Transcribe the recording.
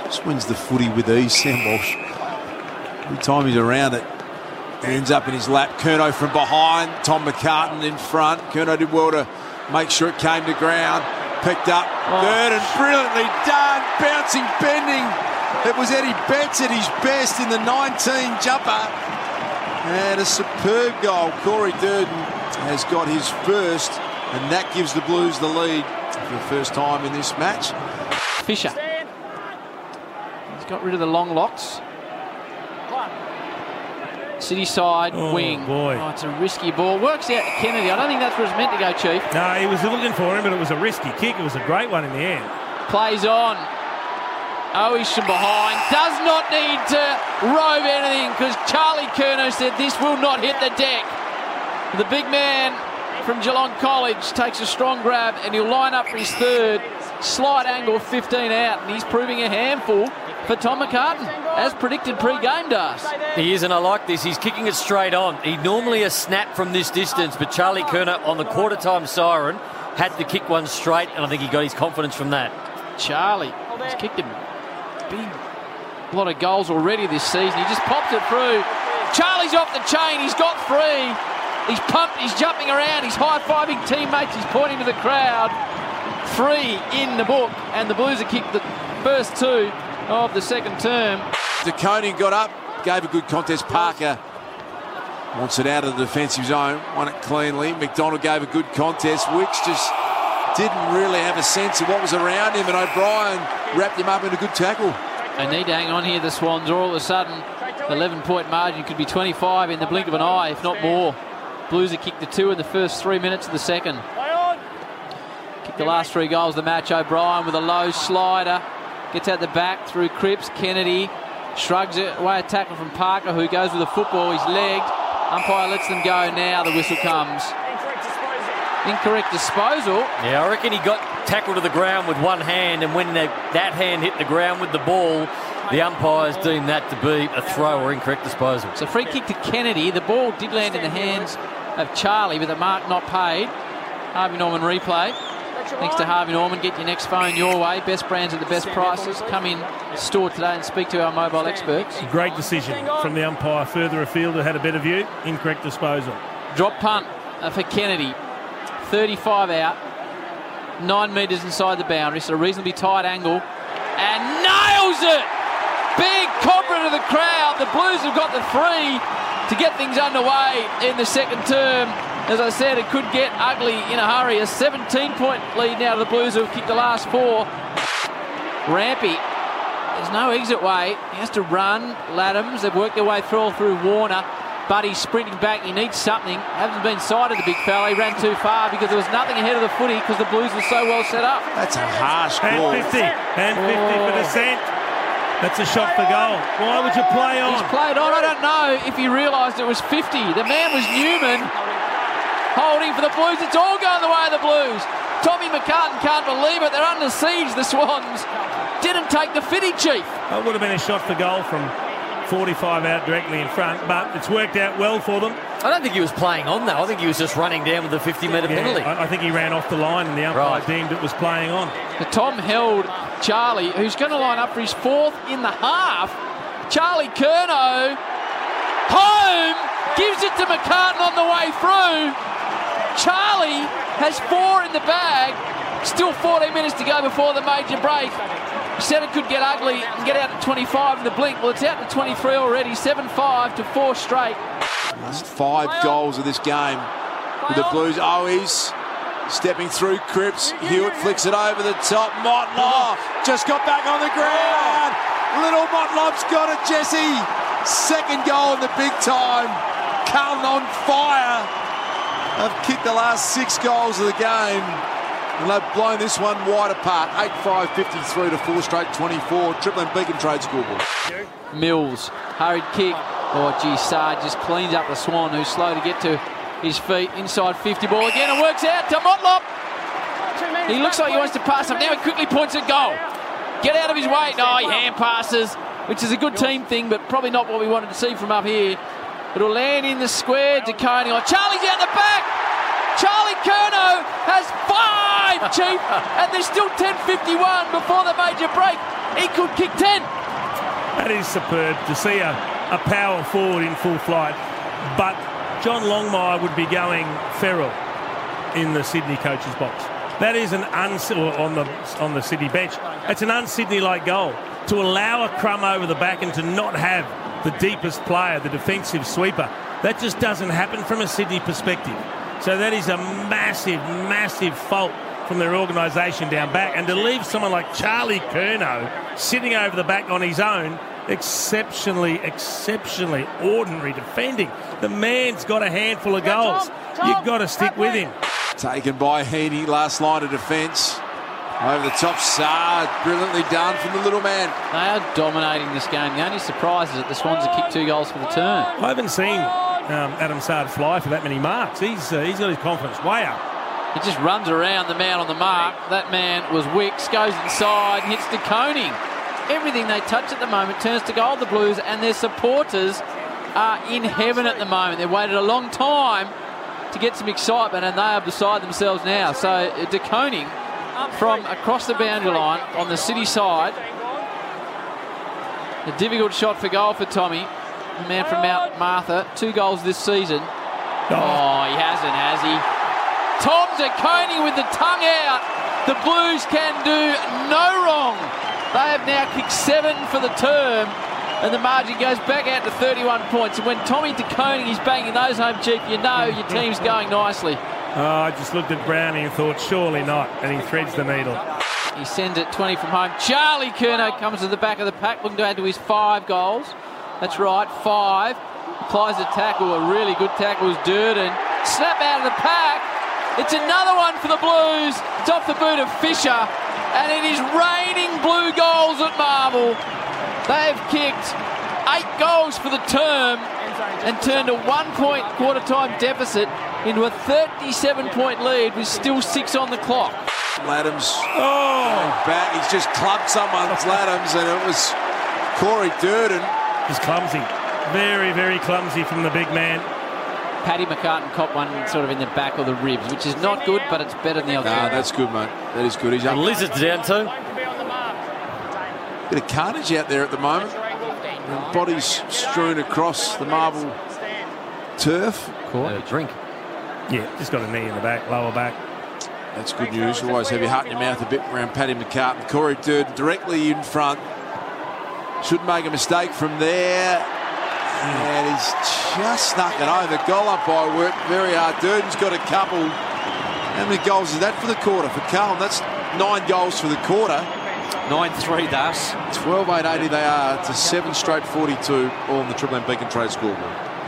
Just wins the footy with ease, Sam Walsh. Every time he's around it, ends up in his lap. Curnow from behind, Tom McCartan in front. Curnow did well to make sure it came to ground. Picked up, third and brilliantly done. Bouncing, bending. It was Eddie Betts at his best in the 19 jumper. And a superb goal. Corey Durden has got his first, and that gives the Blues the lead for the first time in this match. Fisher. He's got rid of the long locks. City side wing. Boy. Oh, it's a risky ball. Works out to Kennedy. I don't think that's where it's meant to go, Chief. No, he was looking for him, but it was a risky kick. It was a great one in the end. Plays on. Owies from behind. Does not need to rove anything because Charlie Curnow said this will not hit the deck. The big man from Geelong College takes a strong grab and he'll line up for his third. Slight angle, 15 out, and he's proving a handful for Tom McCartan, as predicted pre-game, Das. He is, and I like this. He's kicking it straight on. He normally a snap from this distance, but Charlie Curnow on the quarter-time siren had to kick one straight, and I think he got his confidence from that. Charlie has kicked a big lot of goals already this season. He just popped it through. Charlie's off the chain. He's got three. He's pumped. He's jumping around. He's high-fiving teammates. He's pointing to the crowd. 3 in the book, and the Blues have kicked the first 2 of the second term. DeConing got up, gave a good contest. Parker wants it out of the defensive zone, won it cleanly. McDonald gave a good contest. Wicks just didn't really have a sense of what was around him, and O'Brien wrapped him up in a good tackle. They need to hang on here, the Swans, or all of a sudden the 11-point margin could be 25 in the blink of an eye, if not more. Blues have kicked the 2 in the first 3 minutes of the second. Kicked the last 3 goals of the match. O'Brien with a low slider. Gets out the back through Cripps. Kennedy shrugs it away, a tackle from Parker, who goes with the football. He's legged. Umpire lets them go. Now the whistle comes. Incorrect disposal. Yeah, I reckon he got tackled to the ground with one hand, and when that hand hit the ground with the ball, the umpires deemed that to be a throw or incorrect disposal. So free kick to Kennedy. The ball did land in the hands of Charlie, but the mark not paid. Harvey Norman replay. Thanks to Harvey Norman. Get your next phone your way. Best brands at the best prices. Come in store today and speak to our mobile experts. Great decision from the umpire. Further afield, who had a better view. Incorrect disposal. Drop punt for Kennedy. 35 out. 9 metres inside the boundary, so a reasonably tight angle. And nails it! Big cobra to the crowd. The Blues have got the 3 to get things underway in the second term. As I said, it could get ugly in a hurry. A 17-point lead now to the Blues, who have kicked the last 4. Rampy, there's no exit way. He has to run. Laddams, they've worked their way through Warner. Buddy's sprinting back. He needs something. Hasn't been sighted, the big fella. He ran too far because there was nothing ahead of the footy because the Blues were so well set up. That's a harsh call. And 50 for Descent. That's a shot for goal. Why would you play on? He's played on. I don't know if he realised it was 50. The man was Newman. Holding for the Blues. It's all going the way of the Blues. Tommy McCartan can't believe it. They're under siege, the Swans. Didn't take the fitty, Chief. It would have been a shot for goal from 45 out directly in front, but it's worked out well for them. I don't think he was playing on, though. I think he was just running down with a 50-metre penalty. I think he ran off the line and the umpire deemed it was playing on. The Tom held Charlie, who's going to line up for his 4th in the half. Charlie Curnow, home, gives it to McCartan on the way through. Charlie has 4 in the bag. Still 14 minutes to go before the major break. He said it could get ugly and get out to 25 in the blink. Well, it's out to 23 already. 7-5 to 4 straight. Last 5 goals of this game with the Blues. Owies stepping through Cripps. Hewitt flicks it over the top. Motlop just got back on the ground. Little Motlop's got it, Jesse. Second goal in the big time. Carlton on fire. They've kicked the last 6 goals of the game, and they've blown this one wide apart. 8-5, 53 to 4 straight, 24. Triple M Beacon Trade scoreboard. Mills, hurried kick. Oh, gee, Sarge just cleans up the Swan, who's slow to get to his feet. Inside 50 ball again, and works out to Motlop. He looks like he wants to pass him. Now he quickly points at goal. Get out of his way. No, he hand passes, which is a good team thing, but probably not what we wanted to see from up here. It'll land in the square. DeConing. Oh, Charlie's out the back. Charlie Curnow has 5, Chief, and there's still 10:51 before the major break. He could kick 10. That is superb to see a power forward in full flight. But John Longmire would be going feral in the Sydney coach's box. That is an on the Sydney bench. It's an un-Sydney-like goal. To allow a crumb over the back and to not have the deepest player, the defensive sweeper, that just doesn't happen from a Sydney perspective. So that is a massive, massive fault from their organisation down back. And to leave someone like Charlie Curnow sitting over the back on his own, exceptionally ordinary defending. The man's got a handful of goals. You've got to stick with him. Taken by Heaney, last line of defence. Over the top, Saad, brilliantly done from the little man. They are dominating this game. The only surprise is that the Swans have kicked 2 goals for the turn. I haven't seen Adam Saad fly for that many marks. He's got his confidence way up. He just runs around the man on the mark. That man was Wicks, goes inside, hits De Koning. Everything they touch at the moment turns to gold. The Blues and their supporters are in heaven at the moment. They've waited a long time to get some excitement, and they are beside themselves now. So De Koning from across the boundary line on the City side. A difficult shot for goal for Tommy, the man from Mount Martha. 2 goals this season. Oh, he hasn't, has he? Tom De Koning with the tongue out. The Blues can do no wrong. They have now kicked 7 for the term, and the margin goes back out to 31 points. And when Tommy De Koning is banging those home, Chief, you know your team's going nicely. I just looked at Brownie and thought, surely not, and he threads the needle. He sends it 20 from home. Charlie Curnow comes to the back of the pack, looking to add to his 5 goals. That's right, 5. Applies a tackle, a really good tackle is Durden. Snap out of the pack. It's another one for the Blues. It's off the boot of Fisher, and it is raining blue goals at Marvel. They have kicked 8 goals for the term and turned a 1-point quarter-time deficit into a 37-point lead with still 6 on the clock. Laddams back. He's just clubbed someone's Laddams, and it was Corey Durden. He's clumsy. Very, very clumsy from the big man. Paddy McCartan caught one sort of in the back of the ribs, which is not good, but it's better than the other. That's good, mate. That is good. He's up. The Lizard's down too. Bit of carnage out there at the moment. And bodies strewn across the marble turf. A drink. Yeah, just got a knee in the back, lower back. That's good news. Always have your heart in your mouth a bit around Paddy McCartan. Corey Durden directly in front. Shouldn't make a mistake from there. And he's just snuck it over. Goal up by work very hard. Durden's got a couple. How many goals is that for the quarter? For Carlton, that's 9 goals for the quarter. 9-3 thus. 12-8-80 they are to 7 straight 42, all in the Triple M Beacon Trade scoreboard.